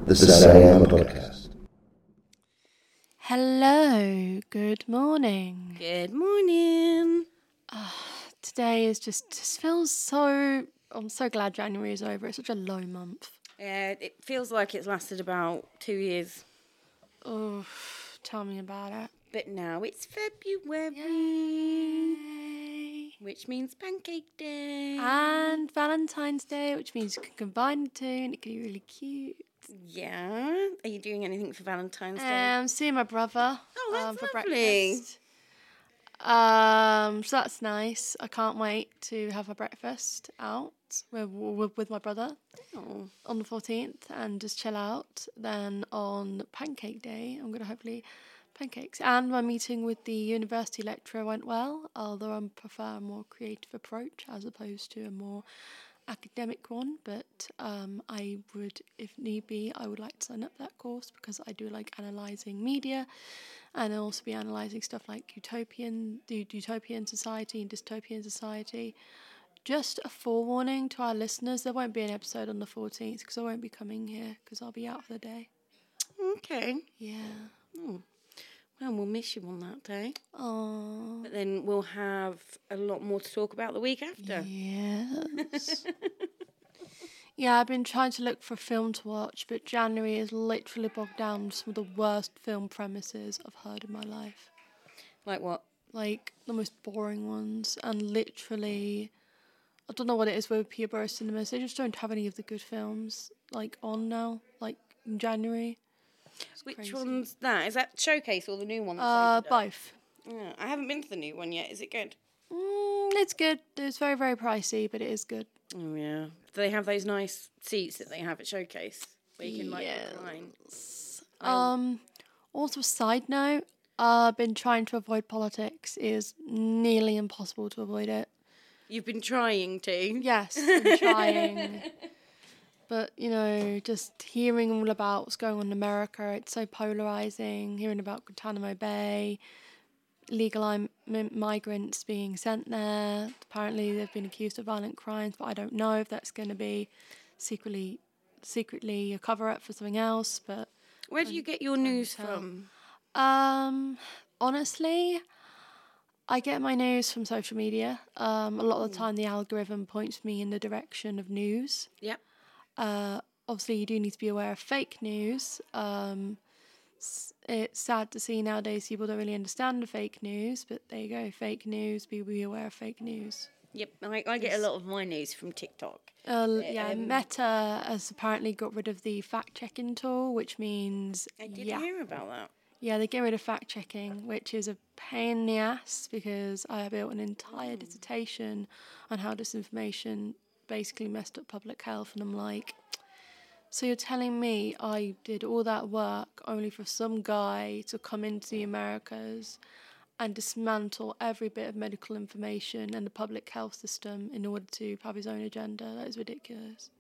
the 7am podcast. Hello, good morning. Good morning. Today is just feels so... I'm so glad January is over. It's such a low month. Yeah, it feels like it's lasted about 2 years. Oh, tell me about it. But now it's February, Yay. which means Pancake Day. And Valentine's Day, which means you can combine the two and it can be really cute. Yeah. Are you doing anything for Valentine's Day? I'm seeing my brother Oh, that's for lovely. breakfast. So that's nice. I can't wait to have a breakfast out with my brother on the 14th and just chill out. Then on Pancake Day, I'm going to hopefully pancakes. And my meeting with the university lecturer went well, although I prefer a more creative approach as opposed to a more academic one. But I would, if need be, I would like to sign up that course because I do like analysing media. And I'll also be analysing stuff like the utopian society and dystopian society. Just a forewarning to our listeners, there won't be an episode on the 14th because I won't be coming here because I'll be out for the day. Okay. Yeah. Oh. Well, we'll miss you on that day. Oh. But then we'll have a lot more to talk about the week after. Yes. Yeah, I've been trying to look for a film to watch, but January is literally bogged down with some of the worst film premises I've heard in my life. Like what? Like, the most boring ones, and literally, I don't know what it is with Peterborough cinemas, they just don't have any of the good films, like, on now, like, in January. It's Which crazy. one's that? Is that Showcase or the new one? That's Both. Yeah, I haven't been to the new one yet. Is it good? It's good. It's very, very pricey, but it is good. Oh, yeah. Do they have those nice seats that they have at Showcase? Where you can, recline? Also, side note, I've been trying to avoid politics. It is nearly impossible to avoid it. You've been trying to? Yes, I'm trying. But, just hearing all about what's going on in America, it's so polarising. Hearing about Guantanamo Bay, illegal migrants being sent there. Apparently they've been accused of violent crimes, but I don't know if that's going to be secretly a cover-up for something else. But where do you get your news from? Honestly, I get my news from social media. A lot of the time the algorithm points me in the direction of news. Yep. Obviously you do need to be aware of fake news. It's sad to see nowadays people don't really understand the fake news, but there you go, fake news, be aware of fake news. Yep, I get a lot of my news from TikTok. Meta has apparently got rid of the fact-checking tool, which means... I did hear about that. Yeah, they get rid of fact-checking, which is a pain in the ass because I built an entire dissertation on how disinformation basically messed up public health, and I'm like... So you're telling me I did all that work only for some guy to come into the Americas and dismantle every bit of medical information and the public health system in order to have his own agenda? That is ridiculous.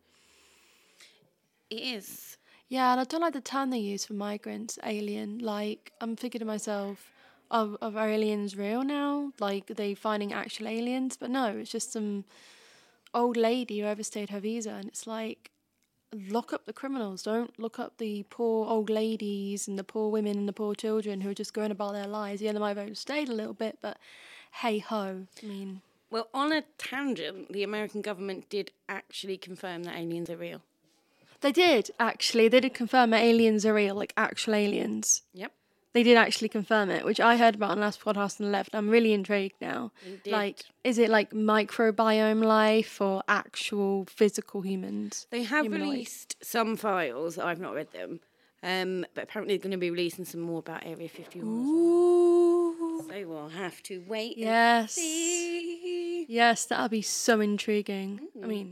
It is. Yeah, and I don't like the term they use for migrants, alien. Like, I'm thinking to myself, are aliens real now? Like, are they finding actual aliens? But no, it's just some old lady who overstayed her visa, and it's like... Lock up the criminals. Don't look up the poor old ladies and the poor women and the poor children who are just going about their lives. Yeah, they might have overstayed a little bit, but hey ho. I mean... Well, on a tangent, the American government did actually confirm that aliens are real. They did, actually. They did confirm that aliens are real, like actual aliens. Yep. They did actually confirm it, which I heard about on the last podcast and left. I'm really intrigued now. They did. Like, is it like microbiome life or actual physical humans? They have Humanoid? released some files. I've not read them. But apparently they're going to be releasing some more about Area 51 as well. Ooh. So we'll have to wait Yes. and see. Yes, that'll be so intriguing. I mean...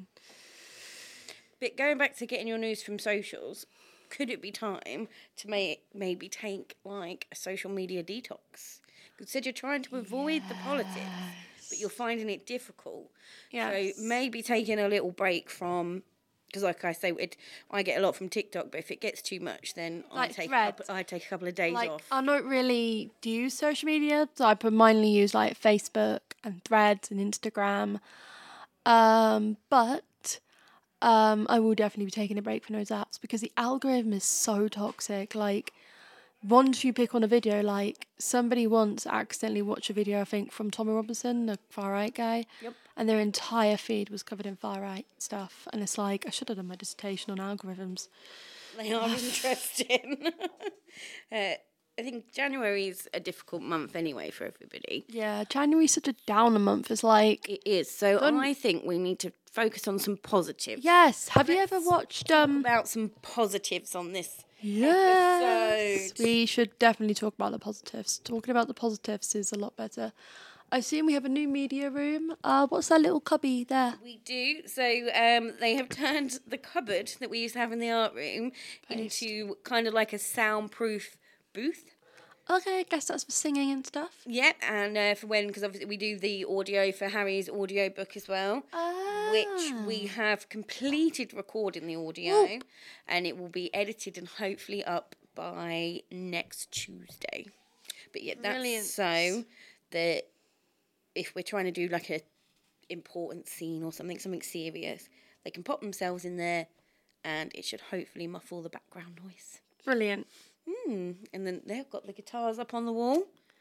But going back to getting your news from socials, could it be time to maybe take, like, a social media detox? You said you're trying to avoid the politics, but you're finding it difficult. Yes. So maybe taking a little break from... Because, like I say, I get a lot from TikTok, but if it gets too much, then Like I take a couple of days Like, off. I don't really use social media, so I mainly use, like, Facebook and Threads and Instagram. But I will definitely be taking a break from those apps because the algorithm is so toxic. Like, once you pick on a video, like somebody once accidentally watched a video, I think, from Tommy Robinson, the far right guy, Yep. and their entire feed was covered in far right stuff. And it's like, I should have done my dissertation on algorithms. They are interesting. I think January's a difficult month anyway for everybody. Yeah, January's such a downer month. It's like, It is. So I think we need to focus on some positives. yes. Have you ever watched About some positives on this Yes, episode. we should definitely talk about the positives. Talking about the positives is a lot better. I've seen we have a new media room. What's that little cubby there? We do. So they have turned the cupboard that we used to have in the art room into kind of like a soundproof booth. Okay, I guess that's for singing and stuff. Yep, and for when, because obviously we do the audio for Harry's audiobook as well, which we have completed recording the audio, and it will be edited and hopefully up by next Tuesday. But yeah, that's Brilliant. so that if we're trying to do like a important scene or something serious, they can pop themselves in there, and it should hopefully muffle the background noise. Brilliant. And then they've got the guitars up on the wall.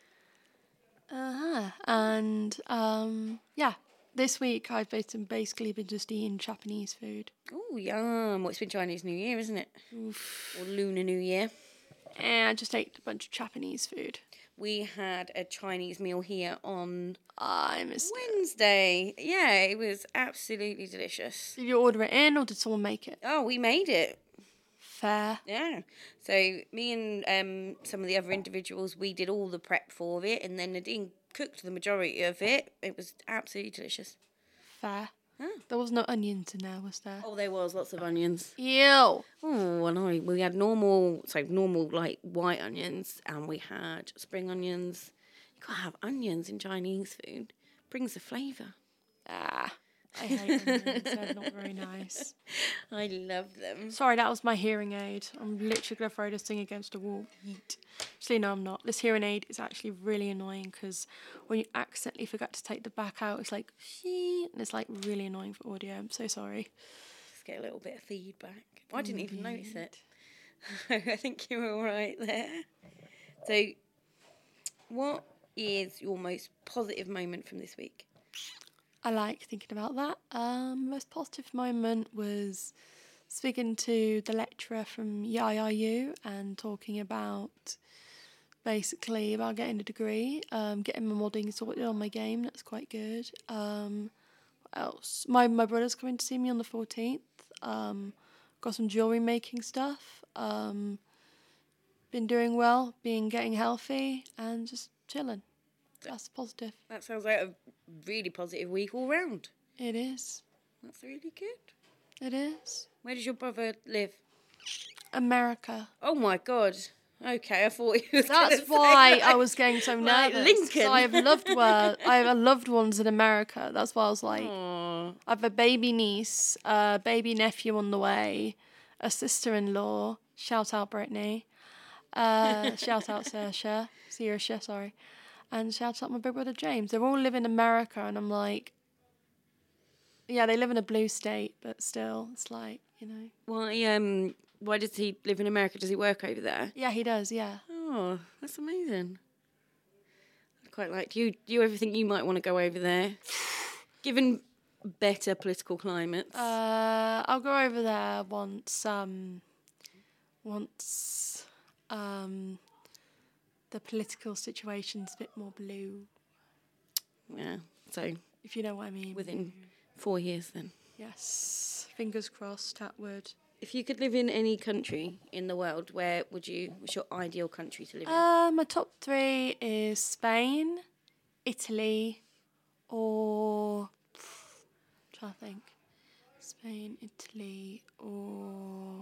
And yeah, this week I've basically been just eating Japanese food. Oh, yum. Well, it's been Chinese New Year, isn't it? Or Lunar New Year. And I just ate a bunch of Japanese food. We had a Chinese meal here on I missed it. Wednesday. Yeah, it was absolutely delicious. Did you order it in or did someone make it? Oh, we made it. Fair. Yeah. So me and some of the other individuals, we did all the prep for it, and then Nadine cooked the majority of it. It was absolutely delicious. Fair. There was no onions in there, was there? Oh, there was lots of onions. Ew. Oh, and we had normal like white onions, and we had spring onions. You gotta have onions in Chinese food. Brings the flavour. I hate onions. They're not very nice. I love them. Sorry, that was my hearing aid. I'm literally going to throw this thing against a wall. Yeet. Actually, no, I'm not. This hearing aid is actually really annoying because when you accidentally forget to take the back out, it's like, and it's like really annoying for audio. I'm so sorry. Just get a little bit of feedback. I didn't even notice it. I think you were all right there. So, what is your most positive moment from this week? I like thinking about that. Most positive moment was speaking to the lecturer from YIU and talking about basically about getting a degree, getting my modding sorted on my game. That's quite good. What else? My brother's coming to see me on the 14th. Got some jewellery making stuff. Been doing well, getting healthy and just chilling. That's positive. That sounds like a really positive week all round. It is. That's really good. It is. Where does your brother live? America. Oh my God. Okay, I thought you was That's gonna why say, I was getting so like nervous. Lincoln. So I have loved ones in America. That's why I was like, Aw. I have a baby niece, a baby nephew on the way, sister-in-law. Shout out Brittany. Shout out Saoirse, sorry. And shout out my big brother James. They all live in America, and I'm like, yeah, they live in a blue state, but still, it's like, you know. Why does he live in America? Does he work over there? Yeah, he does. Yeah. Oh, that's amazing. I'd quite like. Do you ever think you might want to go over there? Given better political climates. I'll go over there once the political situation's a bit more blue, Yeah. So if you know what I mean. within 4 years, then. Yes. Fingers crossed, that would. If you could live in any country in the world, what's your ideal country to live in? My top 3 is Spain, Italy, or I'm trying to think. Spain, Italy, or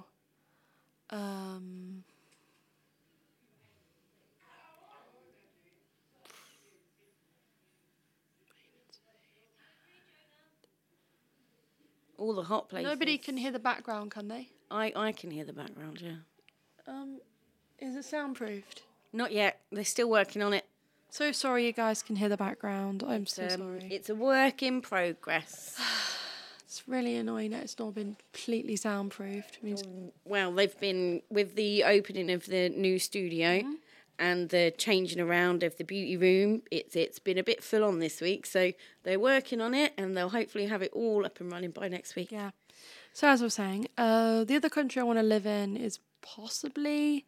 All the hot places. nobody can hear the background, can they? I can hear the background, yeah. Is it soundproofed? Not yet. They're still working on it. So sorry you guys can hear the background. I'm so sorry. It's a work in progress. It's really annoying that it's not been completely soundproofed. I mean, Well, they've been with the opening of the new studio and the changing around of the beauty room. It's been a bit full on this week, so they're working on it, and they'll hopefully have it all up and running by next week. yeah. So as I was saying, the other country I want to live in is possibly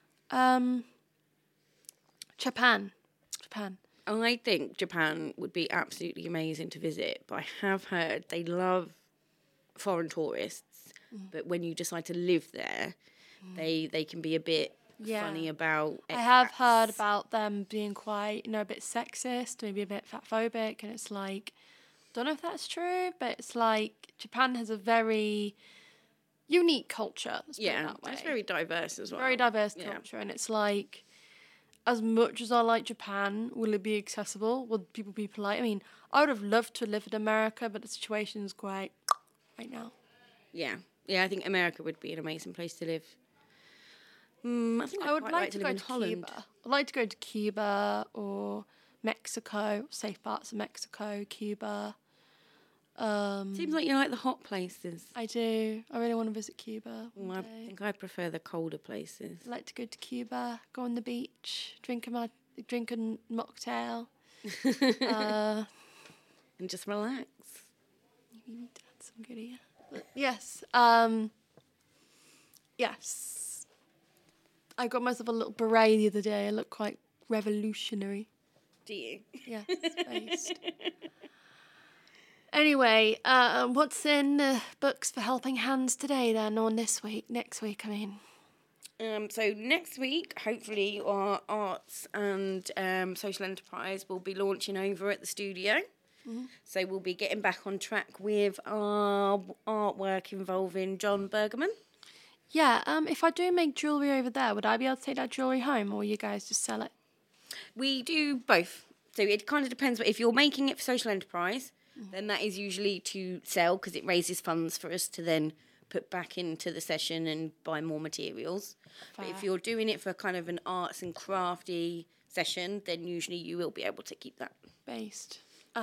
Japan. I think Japan would be absolutely amazing to visit, but I have heard they love foreign tourists, but when you decide to live there, they can be a bit funny about expats. I have heard about them being quite, a bit sexist, maybe a bit fatphobic, and it's like, don't know if that's true, but it's like Japan has a very unique culture. Let's put it that way. It's very diverse as well. Very diverse culture, and it's like, as much as I like Japan, will it be accessible? Will people be polite? I mean, I would have loved to live in America, but the situation's quite right now. Yeah, I think America would be an amazing place to live. I think I would quite like to live go in to Holland. Cuba. I'd like to go to Cuba or Mexico, safe parts of Mexico, Cuba. Seems like you like the hot places. I do. I really want to visit Cuba one I day. think I prefer the colder places. I'd like to go to Cuba, go on the beach, drink a mocktail. And just relax. You need to add some good here. But yes. Yes. I got myself a little beret the other day. I look quite revolutionary. Do you? Yes, based. Anyway, what's in the books for Helping Hands today then, or next week, I mean? So next week, hopefully, our arts and social enterprise will be launching over at the studio. So we'll be getting back on track with our artwork involving John Bergerman. Yeah, if I do make jewellery over there, would I be able to take that jewellery home, or you guys just sell it? We do both. So it kind of depends. If you're making it for social enterprise, then that is usually to sell because it raises funds for us to then put back into the session and buy more materials. But if you're doing it for kind of an arts and crafty session, then usually you will be able to keep that. Based.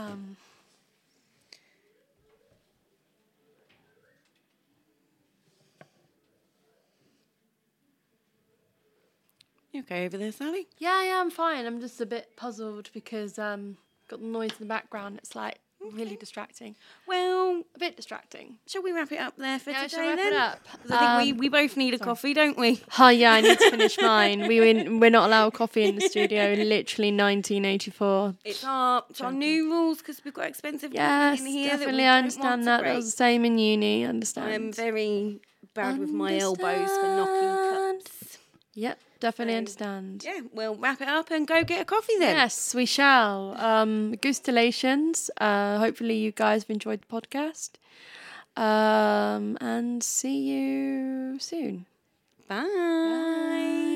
You okay over there, Sally? Yeah, I'm fine. I'm just a bit puzzled because got the noise in the background. It's like really distracting. Well, A bit distracting. shall we wrap it up there for Yeah, today shall we wrap then? it up? 'Cause I think we both need a coffee, don't we? Oh yeah, I need to finish mine. We're not allowed coffee in the studio. Literally 1984. It's our new rules because we've got expensive Yes, coffee in here. definitely. That I we understand don't that. want to That break. was the same in uni. I understand. I'm very bad with my elbows for knocking cups. Yep, definitely understand. Yeah, we'll wrap it up and go get a coffee then. Yes, we shall. Gustulations. Hopefully you guys have enjoyed the podcast. And see you soon. Bye.